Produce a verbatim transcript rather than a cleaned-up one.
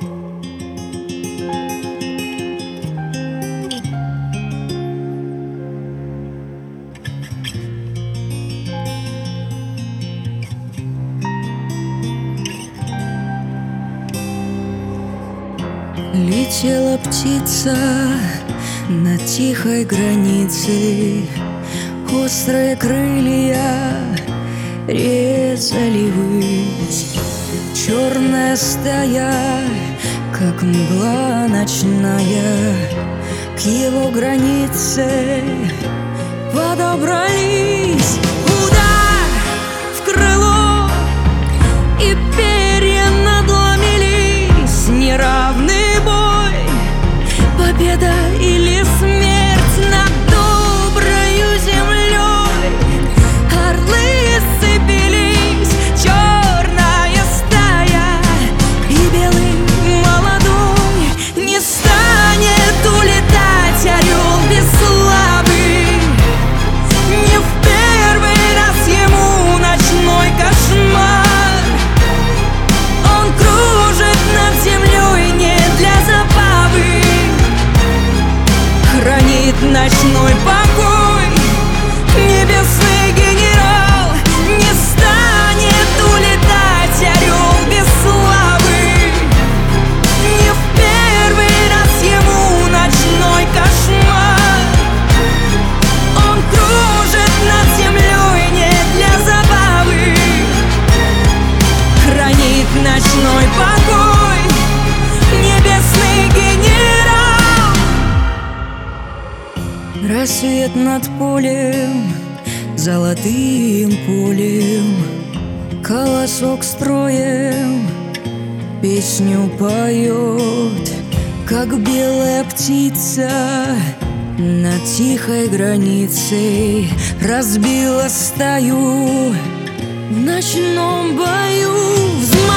Летела птица над тихой границей, острые крылья резали высь. Черная стая, как мгла ночная, к его границе подобрались. Удар в крыло, и перья надломились. Неравный бой, победа или смерть над доброю землей. Орлы сцепились, черная стая, и белый молодой не станет улетать орел без славы. Не в первый раз ему ночной кошмар. Он кружит над землей не для забавы, хранит ночной покой. Небесный генерал, не станет улетать орел без славы. Не в первый раз ему ночной кошмар. Он кружит над землей не для забавы, хранит ночной покой. Небесный генерал. Рассвет над полем, золотым полем, колосок строем песню поет, как белая птица над тихой границей разбила стаю в ночном бою. Взмах